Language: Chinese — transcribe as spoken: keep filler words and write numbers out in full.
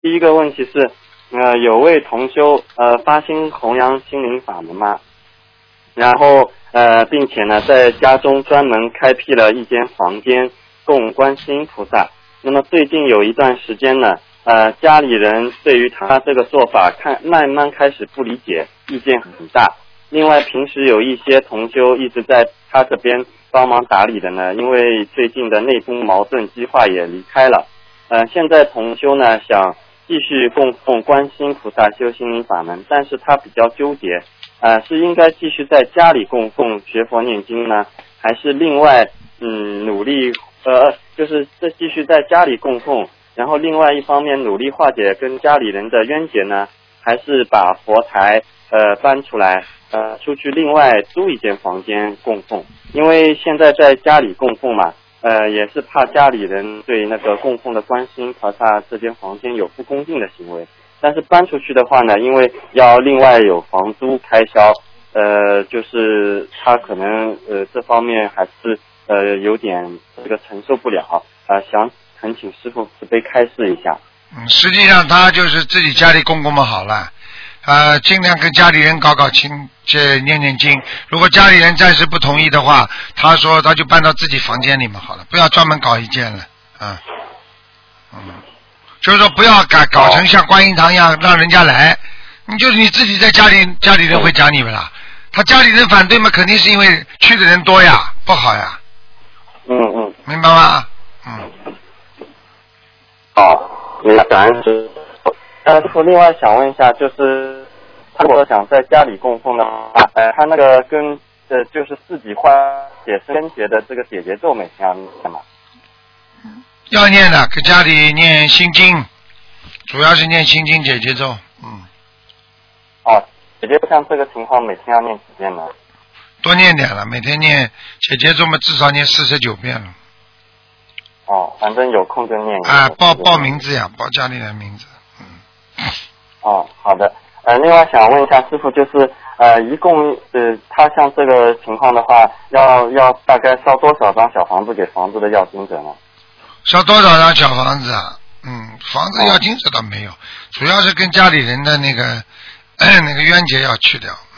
第一个问题是，呃，有位同修呃发心弘扬心灵法门嘛，然后呃，并且呢，在家中专门开辟了一间房间供观世音菩萨。那么最近有一段时间呢，呃，家里人对于他这个做法看慢慢开始不理解，意见很大。另外，平时有一些同修一直在他这边帮忙打理的呢，因为最近的内部矛盾激化也离开了。呃，现在同修呢想继续供奉观世音菩萨修心灵法门，但是他比较纠结，呃，是应该继续在家里供奉学佛念经呢，还是另外嗯努力呃就是这继续在家里供奉，然后另外一方面努力化解跟家里人的冤结呢，还是把佛台呃搬出来呃出去另外租一间房间供奉？因为现在在家里供奉嘛，呃也是怕家里人对那个供奉的观世音菩萨这间房间有不恭敬的行为。但是搬出去的话呢，因为要另外有房租开销，呃就是他可能呃这方面还是呃有点这个承受不了，呃想恳请师父慈悲开示一下。 嗯，实际上他就是自己家里供供嘛好了，呃，尽量跟家里人搞搞亲，这念念经。如果家里人暂时不同意的话，他说他就搬到自己房间里面好了，不要专门搞一间了，啊，嗯，就是说不要搞搞成像观音堂一样让人家来，你就是你自己在家里，家里人会讲你们啦。他家里人反对嘛，肯定是因为去的人多呀，不好呀。 嗯嗯， 明白吗？嗯。 好。明白，感恩师父。呃，师父，另外想问一下，就是他如果想在家里供奉的话，呃，他那个跟呃就是自己画解生节的这个解结咒每天要念吗？ 要念的，给家里念心经，主要是念心经解结咒。嗯。 哦，解结咒像这个情况每天要念几遍呢？ 多念点了，每天念解结咒嘛，至少念四十九遍了。 哦，反正有空就念一啊，报报名字呀，报家里人名字。嗯。 哦，好的。呃，另外想问一下师父，就是呃，一共呃，他像这个情况的话，要要大概烧多少张小房子给房子的要经者呢？ 烧多少张小房子啊？嗯，房子要经者倒没有，哦、主要是跟家里人的那个那个冤结要去掉。